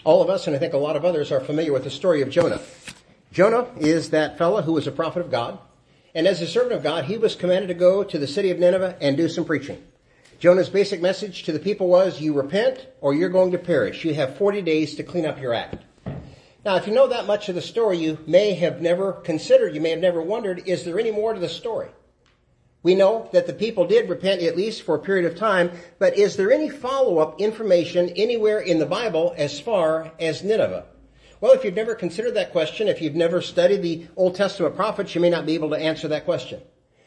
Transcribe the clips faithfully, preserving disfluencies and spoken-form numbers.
All of us, and I think a lot of others, are familiar with the story of Jonah. Jonah is that fellow who was a prophet of God. And as a servant of God, he was commanded to go to the city of Nineveh and do some preaching. Jonah's basic message to the people was, you repent or you're going to perish. You have forty days to clean up your act. Now, if you know that much of the story, you may have never considered, you may have never wondered, is there any more to the story? We know that the people did repent at least for a period of time, but is there any follow-up information anywhere in the Bible as far as Nineveh? Well, if you've never considered that question, if you've never studied the Old Testament prophets, you may not be able to answer that question.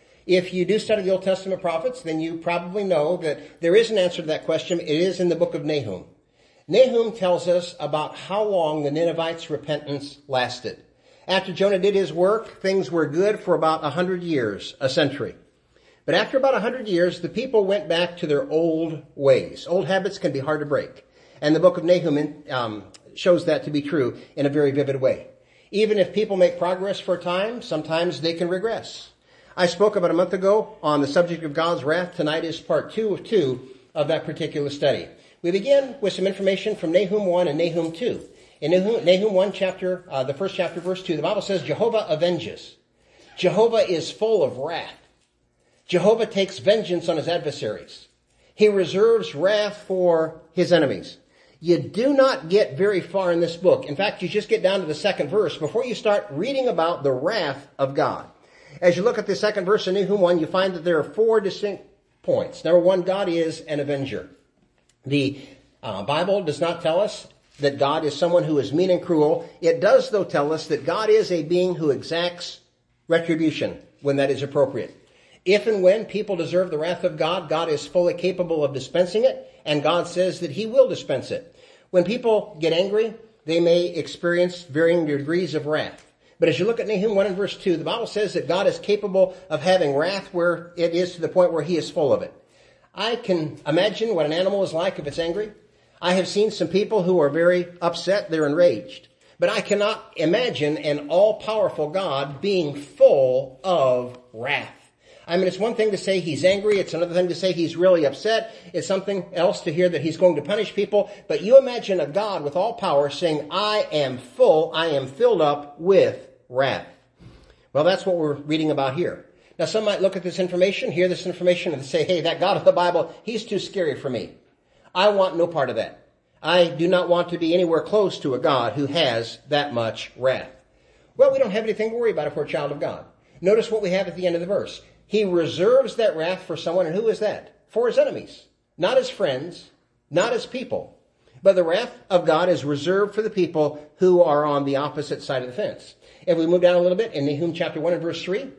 If you do study the Old Testament prophets, then you probably know that there is an answer to that question. It is in the book of Nahum. Nahum tells us about how long the Ninevites' repentance lasted. After Jonah did his work, things were good for about a hundred years, a century. But after about a hundred years, the people went back to their old ways. Old habits can be hard to break. And the book of Nahum um, shows that to be true in a very vivid way. Even if people make progress for a time, sometimes they can regress. I spoke about a month ago on the subject of God's wrath. Tonight is part two of two of that particular study. We begin with some information from Nahum one and Nahum two. In Nahum, Nahum one chapter, uh, the first chapter, verse two, the Bible says, Jehovah avenges. Jehovah is full of wrath. Jehovah takes vengeance on his adversaries. He reserves wrath for his enemies. You do not get very far in this book. In fact, you just get down to the second verse before you start reading about the wrath of God. As you look at the second verse in Nahum one, you find that there are four distinct points. Number one, God is an avenger. The uh, Bible does not tell us that God is someone who is mean and cruel. It does, though, tell us that God is a being who exacts retribution when that is appropriate. If and when people deserve the wrath of God, God is fully capable of dispensing it, and God says that he will dispense it. When people get angry, they may experience varying degrees of wrath. But as you look at Nahum one and verse two, the Bible says that God is capable of having wrath where it is to the point where he is full of it. I can imagine what an animal is like if it's angry. I have seen some people who are very upset, they're enraged. But I cannot imagine an all-powerful God being full of wrath. I mean, it's one thing to say he's angry. It's another thing to say he's really upset. It's something else to hear that he's going to punish people. But you imagine a God with all power saying, I am full, I am filled up with wrath. Well, that's what we're reading about here. Now, some might look at this information, hear this information, and say, hey, that God of the Bible, he's too scary for me. I want no part of that. I do not want to be anywhere close to a God who has that much wrath. Well, we don't have anything to worry about if we're a child of God. Notice what we have at the end of the verse. He reserves that wrath for someone, and who is that? For his enemies. Not his friends, not his people. But the wrath of God is reserved for the people who are on the opposite side of the fence. If we move down a little bit in Nahum chapter one and verse three,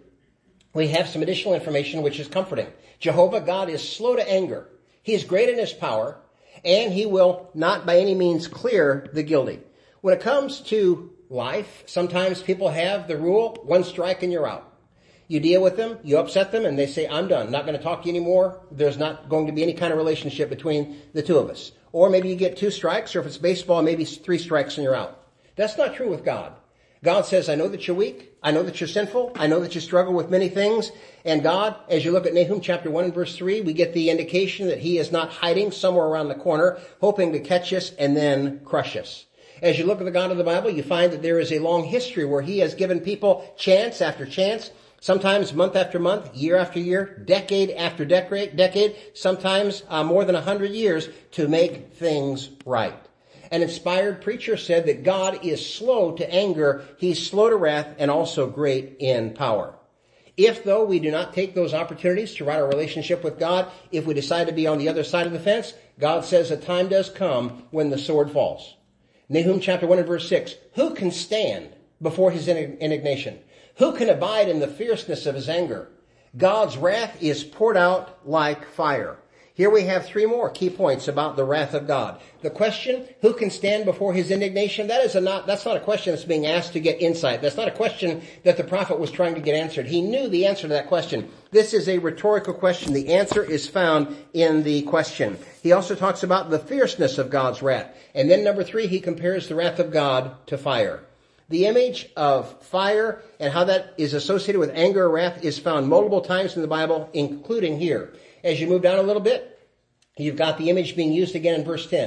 we have some additional information which is comforting. Jehovah, God, is slow to anger. He is great in his power, and he will not by any means clear the guilty. When it comes to life, sometimes people have the rule, one strike and you're out. You deal with them, you upset them, and they say, I'm done. Not going to talk to you anymore. There's not going to be any kind of relationship between the two of us. Or maybe you get two strikes, or if it's baseball, maybe three strikes and you're out. That's not true with God. God says, I know that you're weak. I know that you're sinful. I know that you struggle with many things. And God, as you look at Nahum chapter one and verse three, we get the indication that he is not hiding somewhere around the corner, hoping to catch us and then crush us. As you look at the God of the Bible, you find that there is a long history where he has given people chance after chance, sometimes month after month, year after year, decade after decade, decade, sometimes uh, more than a hundred years to make things right. An inspired preacher said that God is slow to anger, he's slow to wrath, and also great in power. If, though, we do not take those opportunities to right our relationship with God, if we decide to be on the other side of the fence, God says a time does come when the sword falls. Nahum chapter one and verse six, who can stand before his indignation? Who can abide in the fierceness of his anger? God's wrath is poured out like fire. Here we have three more key points about the wrath of God. The question, who can stand before his indignation? That is a not, that's not a question that's being asked to get insight. That's not a question that the prophet was trying to get answered. He knew the answer to that question. This is a rhetorical question. The answer is found in the question. He also talks about the fierceness of God's wrath. And then number three, he compares the wrath of God to fire. The image of fire and how that is associated with anger or wrath is found multiple times in the Bible, including here. As you move down a little bit, you've got the image being used again in verse ten.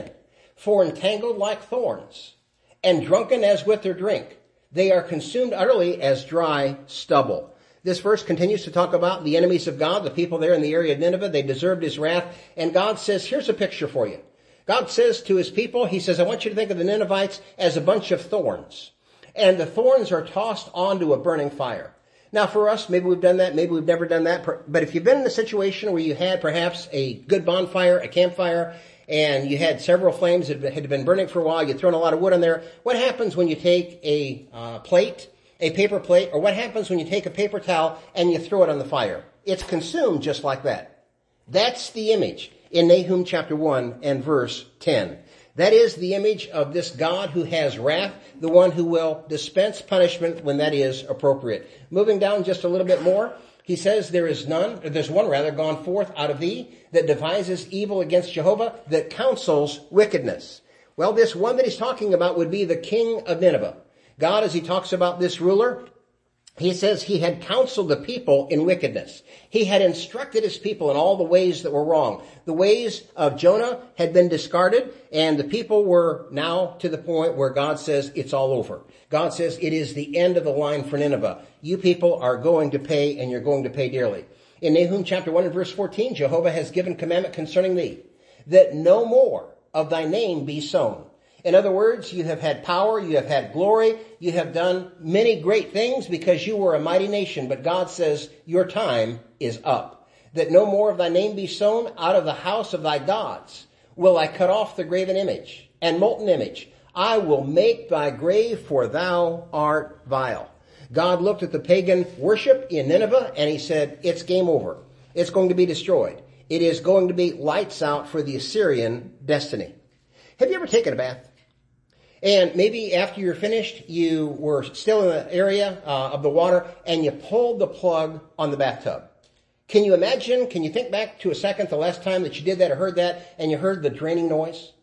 For entangled like thorns, and drunken as with their drink, they are consumed utterly as dry stubble. This verse continues to talk about the enemies of God, the people there in the area of Nineveh. They deserved his wrath. And God says, here's a picture for you. God says to his people, he says, I want you to think of the Ninevites as a bunch of thorns. And the thorns are tossed onto a burning fire. Now for us, maybe we've done that, maybe we've never done that. But if you've been in a situation where you had perhaps a good bonfire, a campfire, and you had several flames that had been burning for a while, you'd thrown a lot of wood on there, what happens when you take a uh, plate, a paper plate, or what happens when you take a paper towel and you throw it on the fire? It's consumed just like that. That's the image in Nahum chapter one and verse ten. That is the image of this God who has wrath, the one who will dispense punishment when that is appropriate. Moving down just a little bit more, he says, there is none, or there's one rather, gone forth out of thee that devises evil against Jehovah, that counsels wickedness. Well, this one that he's talking about would be the king of Nineveh. God, as he talks about this ruler, he says he had counseled the people in wickedness. He had instructed his people in all the ways that were wrong. The ways of Jonah had been discarded, and the people were now to the point where God says it's all over. God says it is the end of the line for Nineveh. You people are going to pay, and you're going to pay dearly. In Nahum chapter one and verse fourteen, Jehovah has given commandment concerning thee, that no more of thy name be sown. In other words, you have had power, you have had glory, you have done many great things because you were a mighty nation. But God says your time is up. That no more of thy name be sown. Out of the house of thy gods will I cut off the graven image and molten image. I will make thy grave, for thou art vile. God looked at the pagan worship in Nineveh and he said, it's game over. It's going to be destroyed. It is going to be lights out for the Assyrian destiny. Have you ever taken a bath? And maybe after you're finished, you were still in the area uh, of the water and you pulled the plug on the bathtub. Can you imagine, can you think back to a second the last time that you did that or heard that and you heard the draining noise?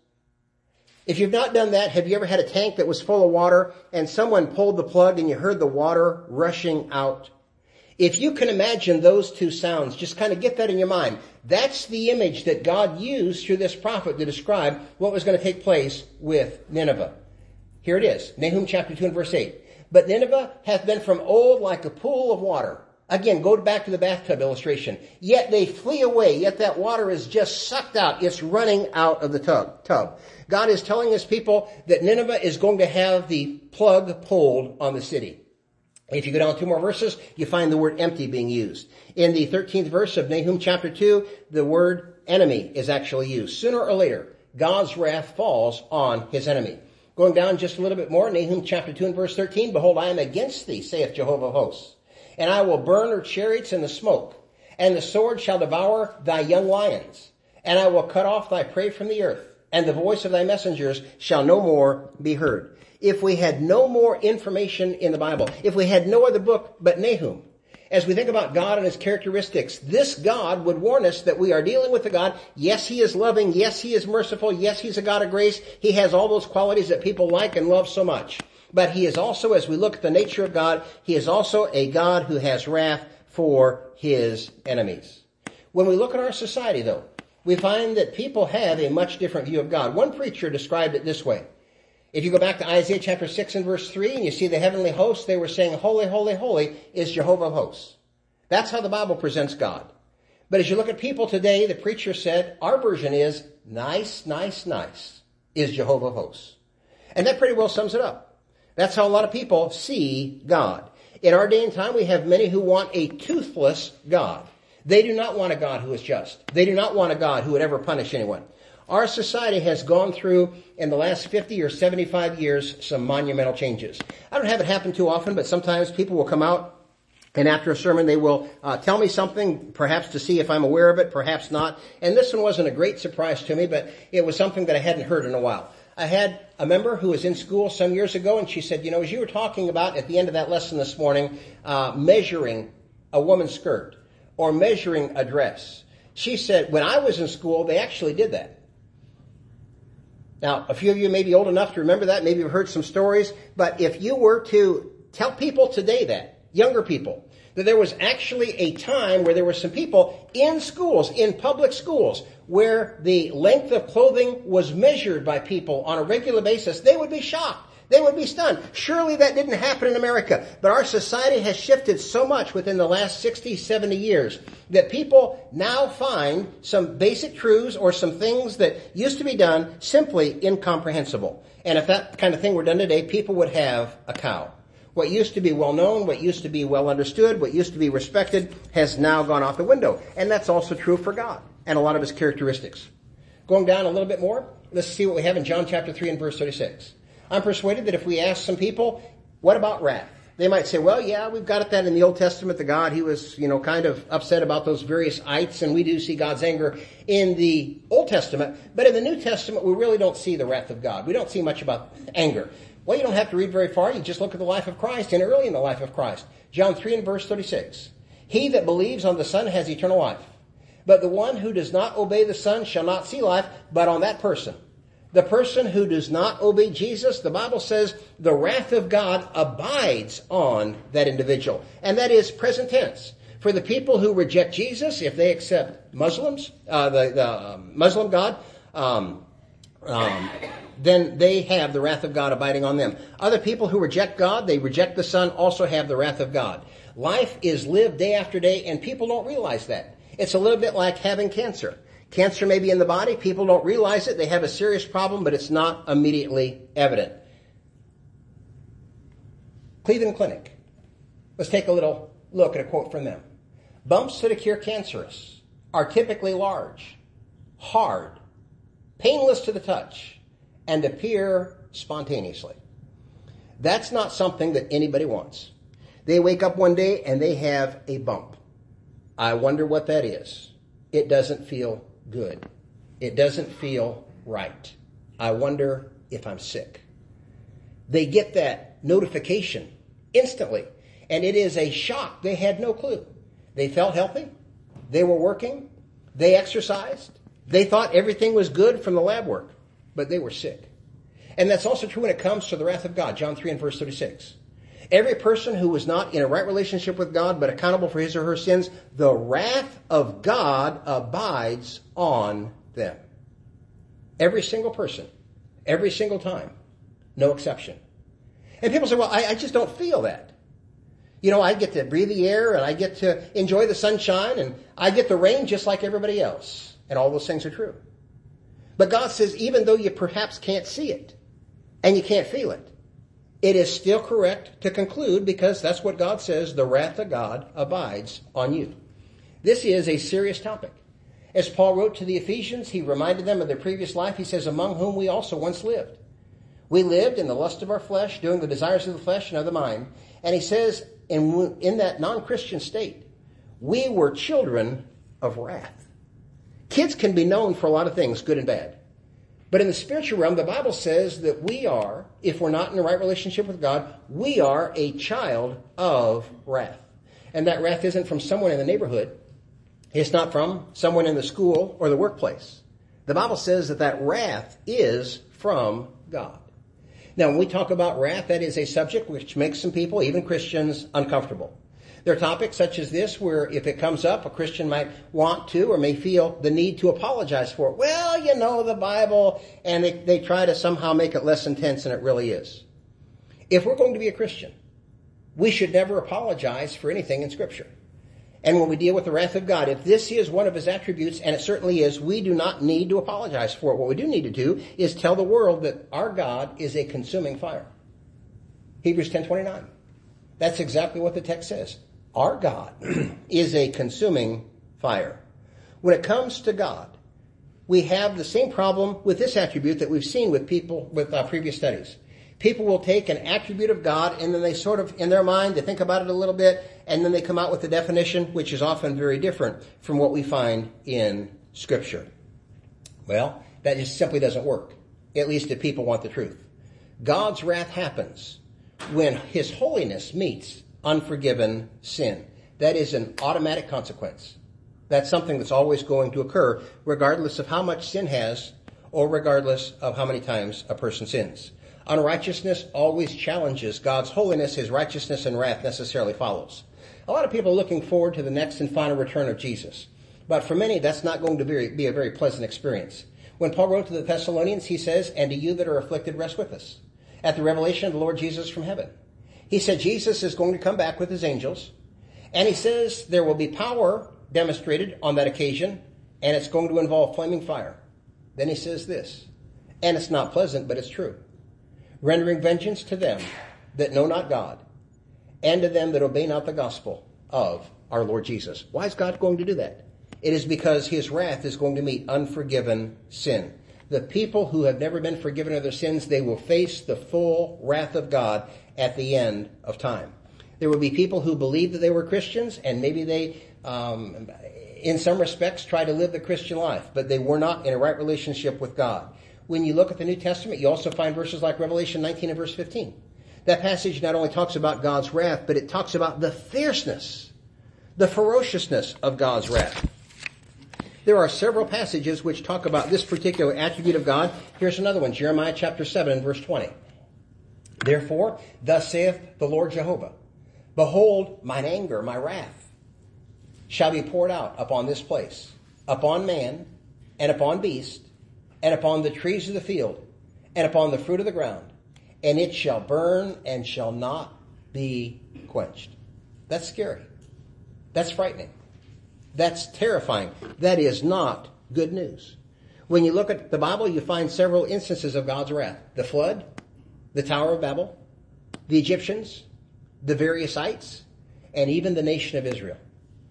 If you've not done that, have you ever had a tank that was full of water and someone pulled the plug and you heard the water rushing out? If you can imagine those two sounds, just kind of get that in your mind. That's the image that God used through this prophet to describe what was going to take place with Nineveh. Here it is, Nahum chapter two and verse eight. But Nineveh hath been from old like a pool of water. Again, go back to the bathtub illustration. Yet they flee away, yet that water is just sucked out. It's running out of the tub. tub. God is telling his people that Nineveh is going to have the plug pulled on the city. If you go down two more verses, you find the word empty being used. In the thirteenth verse of Nahum chapter two, the word enemy is actually used. Sooner or later, God's wrath falls on his enemy. Going down just a little bit more, Nahum chapter two and verse thirteen, behold, I am against thee, saith Jehovah of hosts, and I will burn her chariots in the smoke, and the sword shall devour thy young lions, and I will cut off thy prey from the earth, and the voice of thy messengers shall no more be heard. If we had no more information in the Bible, if we had no other book but Nahum, as we think about God and his characteristics, this God would warn us that we are dealing with a God. Yes, he is loving. Yes, he is merciful. Yes, he's a God of grace. He has all those qualities that people like and love so much. But he is also, as we look at the nature of God, he is also a God who has wrath for his enemies. When we look at our society, though, we find that people have a much different view of God. One preacher described it this way. If you go back to Isaiah chapter six and verse three and you see the heavenly hosts, they were saying, holy, holy, holy is Jehovah of hosts. That's how the Bible presents God. But as you look at people today, the preacher said, our version is, nice, nice, nice is Jehovah of hosts. And that pretty well sums it up. That's how a lot of people see God. In our day and time, we have many who want a toothless God. They do not want a God who is just. They do not want a God who would ever punish anyone. Our society has gone through, in the last fifty or seventy-five years, some monumental changes. I don't have it happen too often, but sometimes people will come out and after a sermon they will uh, tell me something, perhaps to see if I'm aware of it, perhaps not. And this one wasn't a great surprise to me, but it was something that I hadn't heard in a while. I had a member who was in school some years ago, and she said, you know, as you were talking about at the end of that lesson this morning, uh, measuring a woman's skirt or measuring a dress, she said, when I was in school, they actually did that. Now, a few of you may be old enough to remember that. Maybe you've heard some stories. But if you were to tell people today that, younger people, that there was actually a time where there were some people in schools, in public schools, where the length of clothing was measured by people on a regular basis, they would be shocked. They would be stunned. Surely that didn't happen in America. But our society has shifted so much within the last sixty, seventy years that people now find some basic truths or some things that used to be done simply incomprehensible. And if that kind of thing were done today, people would have a cow. What used to be well known, what used to be well understood, what used to be respected has now gone out the window. And that's also true for God and a lot of his characteristics. Going down a little bit more, let's see what we have in John chapter three and verse thirty-six. I'm persuaded that if we ask some people, what about wrath? They might say, well, yeah, we've got that in the Old Testament. The God, he was, you know, kind of upset about those various ites, and we do see God's anger in the Old Testament. But in the New Testament, we really don't see the wrath of God. We don't see much about anger. Well, you don't have to read very far. You just look at the life of Christ and early in the life of Christ. John three and verse thirty-six. He that believes on the Son has eternal life. But the one who does not obey the Son shall not see life, but on that person. The person who does not obey Jesus, the Bible says the wrath of God abides on that individual. And that is present tense. For the people who reject Jesus, if they accept Muslims, uh, the, the um, Muslim God, um, um, then they have the wrath of God abiding on them. Other people who reject God, they reject the Son, also have the wrath of God. Life is lived day after day, and people don't realize that. It's a little bit like having cancer. Cancer may be in the body. People don't realize it. They have a serious problem, but it's not immediately evident. Cleveland Clinic. Let's take a little look at a quote from them. Bumps that appear cancerous are typically large, hard, painless to the touch, and appear spontaneously. That's not something that anybody wants. They wake up one day and they have a bump. I wonder what that is. It doesn't feel good. It doesn't feel right. I wonder if I'm sick. They get that notification instantly, and it is a shock. They had no clue. They felt healthy. They were working. They exercised. They thought everything was good from the lab work, but they were sick. And that's also true when it comes to the wrath of God. John three and verse thirty-six. Every person who is not in a right relationship with God but accountable for his or her sins, the wrath of God abides on them. Every single person. Every single time. No exception. And people say, well, I, I just don't feel that. You know, I get to breathe the air and I get to enjoy the sunshine and I get the rain just like everybody else. And all those things are true. But God says, even though you perhaps can't see it and you can't feel it, it is still correct to conclude, because that's what God says, the wrath of God abides on you. This is a serious topic. As Paul wrote to the Ephesians, he reminded them of their previous life. He says, among whom we also once lived. We lived in the lust of our flesh, doing the desires of the flesh and of the mind. And he says, in, in that non-Christian state, we were children of wrath. Kids can be known for a lot of things, good and bad. But in the spiritual realm, the Bible says that we are, if we're not in the right relationship with God, we are a child of wrath. And that wrath isn't from someone in the neighborhood. It's not from someone in the school or the workplace. The Bible says that that wrath is from God. Now, when we talk about wrath, that is a subject which makes some people, even Christians, uncomfortable. There are topics such as this where if it comes up, a Christian might want to or may feel the need to apologize for it. Well, you know, the Bible, and they, they try to somehow make it less intense than it really is. If we're going to be a Christian, we should never apologize for anything in Scripture. And when we deal with the wrath of God, if this is one of his attributes, and it certainly is, we do not need to apologize for it. What we do need to do is tell the world that our God is a consuming fire. Hebrews ten twenty-nine. That's exactly what the text says. Our God is a consuming fire. When it comes to God, we have the same problem with this attribute that we've seen with people with uh, previous studies. People will take an attribute of God and then they sort of, in their mind, they think about it a little bit, and then they come out with a definition which is often very different from what we find in Scripture. Well, that just simply doesn't work, at least if people want the truth. God's wrath happens when his holiness meets unforgiven sin. That is an automatic consequence. That's something that's always going to occur, regardless of how much sin has, or regardless of how many times a person sins. Unrighteousness always challenges God's holiness. His righteousness and wrath necessarily follows. A lot of people are looking forward to the next and final return of Jesus. But for many, that's not going to be, be a very pleasant experience. When Paul wrote to the Thessalonians, he says, "And to you that are afflicted, rest with us," at the revelation of the Lord Jesus from heaven. He said Jesus is going to come back with his angels. And he says there will be power demonstrated on that occasion, and it's going to involve flaming fire. Then he says this, and it's not pleasant, but it's true. "Rendering vengeance to them that know not God, and to them that obey not the gospel of our Lord Jesus." Why is God going to do that? It is because his wrath is going to meet unforgiven sin. The people who have never been forgiven of their sins, they will face the full wrath of God at the end of time. There will be people who believe that they were Christians, and maybe they, um, in some respects, try to live the Christian life, but they were not in a right relationship with God. When you look at the New Testament, you also find verses like Revelation nineteen and verse fifteen. That passage not only talks about God's wrath, but it talks about the fierceness, the ferociousness of God's wrath. There are several passages which talk about this particular attribute of God. Here's another one, Jeremiah chapter seven and verse twenty. "Therefore, thus saith the Lord Jehovah, Behold, mine anger, my wrath, shall be poured out upon this place, upon man, and upon beast, and upon the trees of the field, and upon the fruit of the ground, and it shall burn and shall not be quenched." That's scary. That's frightening. That's terrifying. That is not good news. When you look at the Bible, you find several instances of God's wrath. The flood, the Tower of Babel, the Egyptians, the various ites, and even the nation of Israel.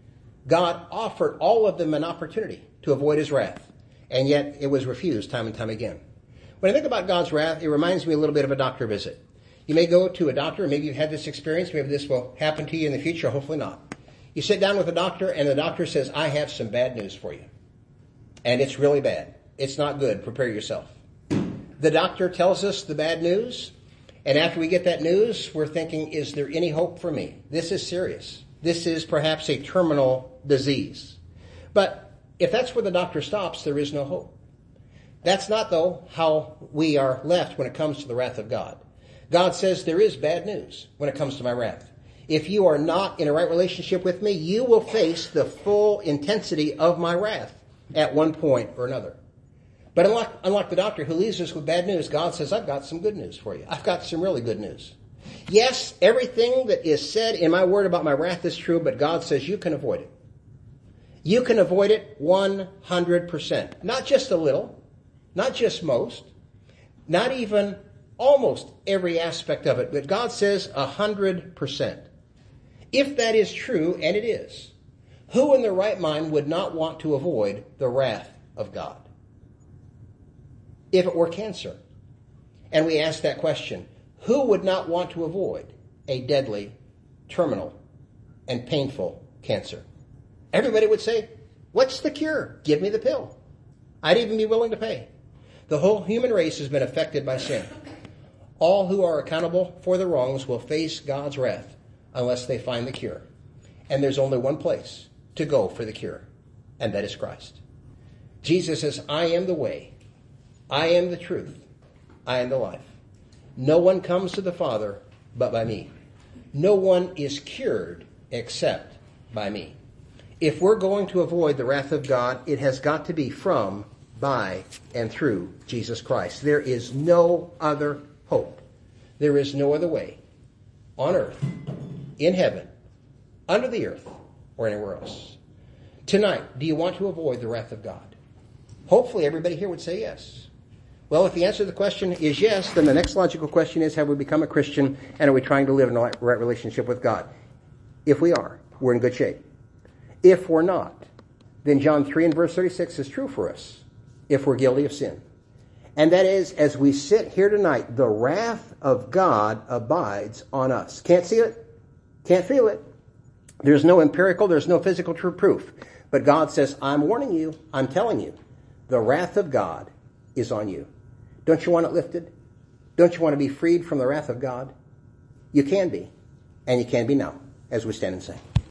God offered all of them an opportunity to avoid his wrath, and yet it was refused time and time again. When I think about God's wrath, it reminds me a little bit of a doctor visit. You may go to a doctor, maybe you've had this experience, maybe this will happen to you in the future, hopefully not. You sit down with a doctor, and the doctor says, "I have some bad news for you. And it's really bad. It's not good. Prepare yourself." The doctor tells us the bad news, and after we get that news, we're thinking, is there any hope for me? This is serious. This is perhaps a terminal disease. But if that's where the doctor stops, there is no hope. That's not, though, how we are left when it comes to the wrath of God. God says there is bad news when it comes to my wrath. If you are not in a right relationship with me, you will face the full intensity of my wrath at one point or another. But unlike, unlike the doctor who leaves us with bad news, God says, "I've got some good news for you. I've got some really good news." Yes, everything that is said in my word about my wrath is true, but God says you can avoid it. You can avoid it one hundred percent. Not just a little, not just most, not even almost every aspect of it, but God says one hundred percent. If that is true, and it is, who in their right mind would not want to avoid the wrath of God? If it were cancer, and we ask that question, who would not want to avoid a deadly, terminal, and painful cancer? Everybody would say, "What's the cure? Give me the pill." I'd even be willing to pay. The whole human race has been affected by sin. All who are accountable for their wrongs will face God's wrath unless they find the cure. And there's only one place to go for the cure, and that is Christ. Jesus says, "I am the way, I am the truth, I am the life. No one comes to the Father but by me. No one is cured except by me." If we're going to avoid the wrath of God, it has got to be from, by, and through Jesus Christ. There is no other hope. There is no other way on earth, in heaven, under the earth, or anywhere else. Tonight, do you want to avoid the wrath of God? Hopefully everybody here would say yes. Well, if the answer to the question is yes, then the next logical question is, have we become a Christian, and are we trying to live in a right relationship with God? If we are, we're in good shape. If we're not, then John three and verse thirty-six is true for us if we're guilty of sin. And that is, as we sit here tonight, the wrath of God abides on us. Can't see it, can't feel it. There's no empirical, there's no physical true proof. But God says, I'm warning you, I'm telling you, the wrath of God is on you. Don't you want it lifted? Don't you want to be freed from the wrath of God? You can be, and you can be now, as we stand and sing.